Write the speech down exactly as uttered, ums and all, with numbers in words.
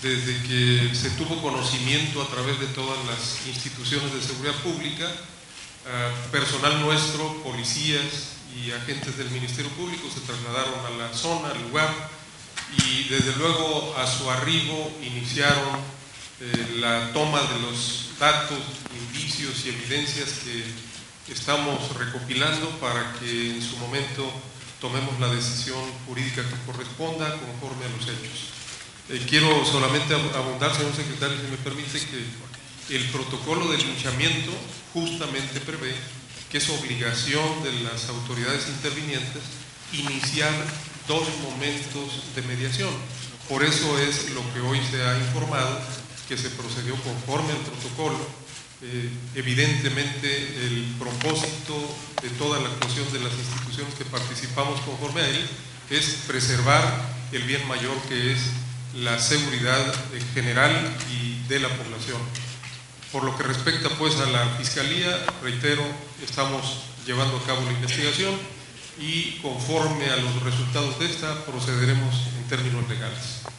desde que se tuvo conocimiento a través de todas las instituciones de seguridad pública, personal nuestro, policías y agentes del Ministerio Público se trasladaron a la zona, al lugar, y desde luego a su arribo iniciaron eh, la toma de los datos, indicios y evidencias que estamos recopilando para que en su momento tomemos la decisión jurídica que corresponda conforme a los hechos. Eh, quiero solamente abundar, señor secretario, si me permite, que el protocolo de linchamiento justamente prevé que es obligación de las autoridades intervinientes iniciar dos momentos de mediación. Por eso es lo que hoy se ha informado, que se procedió conforme al protocolo. Eh, evidentemente el propósito de toda la actuación de las instituciones que participamos conforme a él es preservar el bien mayor, que es la seguridad general y de la población. Por lo que respecta pues a la Fiscalía, reitero, estamos llevando a cabo la investigación y conforme a los resultados de esta procederemos en términos legales.